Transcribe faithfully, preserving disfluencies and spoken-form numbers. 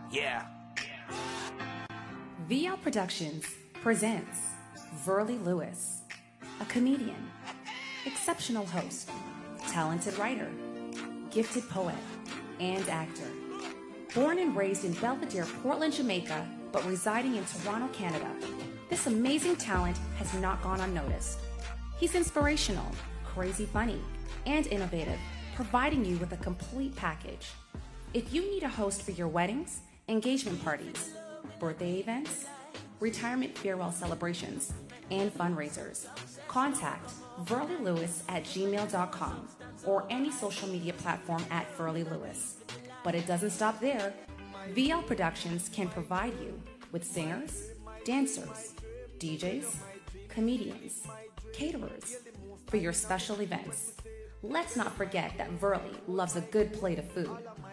Yeah. V L Productions presents Verlie Lewis, a comedian, exceptional host, talented writer, gifted poet, and actor. Born and raised in Belvedere, Portland, Jamaica, but residing in Toronto, Canada, this amazing talent has not gone unnoticed. He's inspirational, crazy funny, and innovative, providing you with a complete package. If you need a host for your weddings, engagement parties, birthday events, retirement farewell celebrations, and fundraisers, contact Verlie Lewis at gmail dot com or any social media platform at Verlie Lewis. But it doesn't stop there. V L Productions can provide you with singers, dancers, D Js, comedians, caterers for your special events. Let's not forget that Verlie loves a good plate of food.